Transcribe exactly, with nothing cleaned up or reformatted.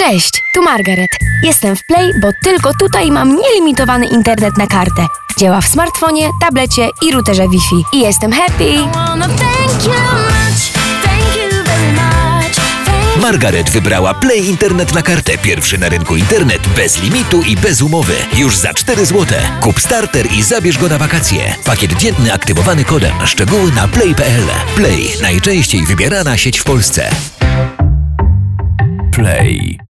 Cześć, tu Margaret. Jestem w Play, bo tylko tutaj mam nielimitowany internet na kartę. Działa w smartfonie, tablecie i routerze Wi-Fi. I jestem happy. Margaret wybrała Play Internet na kartę. Pierwszy na rynku internet bez limitu i bez umowy. Już za cztery złote. Kup starter i zabierz go na wakacje. Pakiet dzienny aktywowany kodem. Szczegóły na play kropka p l. Play. Najczęściej wybierana sieć w Polsce. Play.